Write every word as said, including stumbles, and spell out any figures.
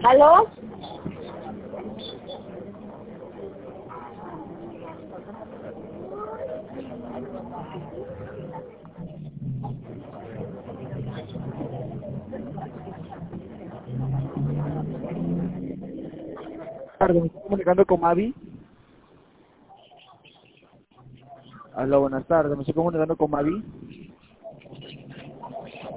¿Aló? Tarde, me estoy comunicando con Mavi. Hola, buenas tardes, me estoy comunicando con Mavi.